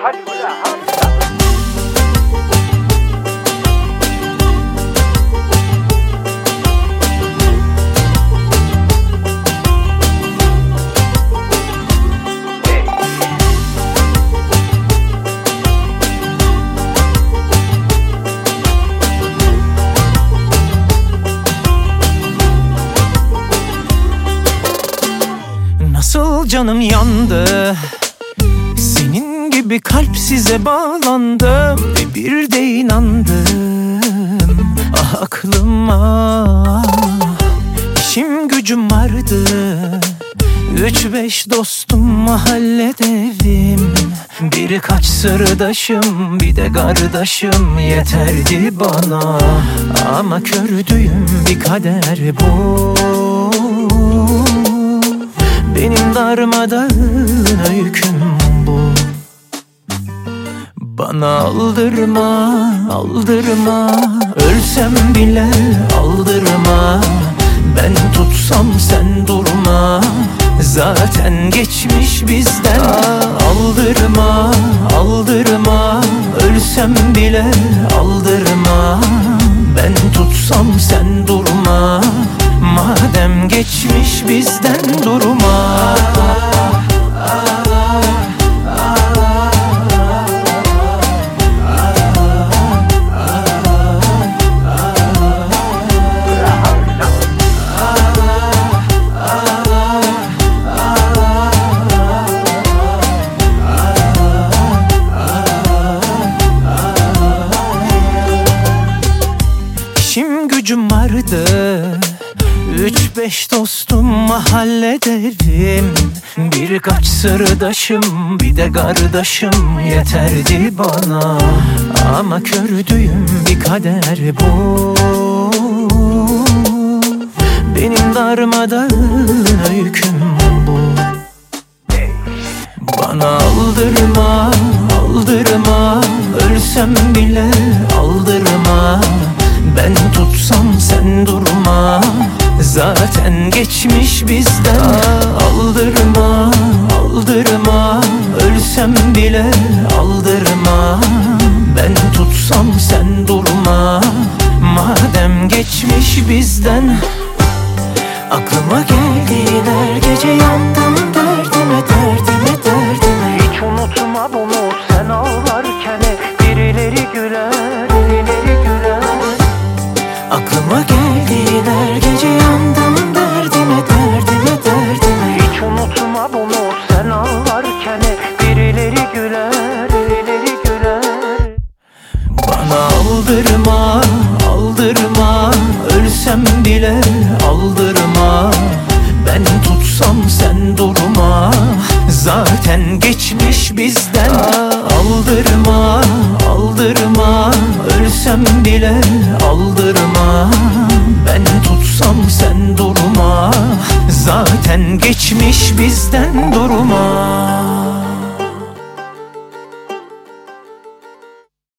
Nasıl canım yandı, senin gibi kalpsize bağlandım ve bir de inandım. Ah aklıma, işim gücüm vardı, 3-5 dostum, mahallede evim, birkaç sırdaşım, bir de kardeşim yeterdi bana. Ama kördüğüm bir kader bu, benim darmadağın öyküm bu. Bana aldırma, aldırma, ölsem bile aldırma. Ben tutsam sen durma, zaten geçmiş bizden. Aldırma, aldırma, ölsem bile aldırma. Ben tutsam sen durma, madem geçmiş bizden durma. İşim gücüm vardı, 3-5 dostum, mahallede evim, birkaç sırdaşım, bir de kardeşim yeterdi bana. Ama kördüğüm bir kader bu, benim darmadağın öyküm bu. Bana aldırma, aldırma, ölsem bile aldırma. Ben tutsam sen durma, zaten geçmiş bizden. Aldırma, aldırma, ölsem bile aldırma. Ben tutsam sen durma, madem geçmiş bizden. Aklıma geldin her gece, yandım derdime, derdime, derdime. Hiç unutma bunu sen ağlarken, birileri güler, birileri güler. Aklıma geldin her gece, yandım derdime, derdime, derdime. Hiç unutma bunu sen ağlarken, birileri güler, birileri güler. Bana aldırma, aldırma, ölsem bile aldırma. Ben tutsam sen durma, zaten geçmiş bizden. Aldırma, aldırma, ölsem bile aldırma. Ben tutsam sen durma, zaten geçmiş bizden durma.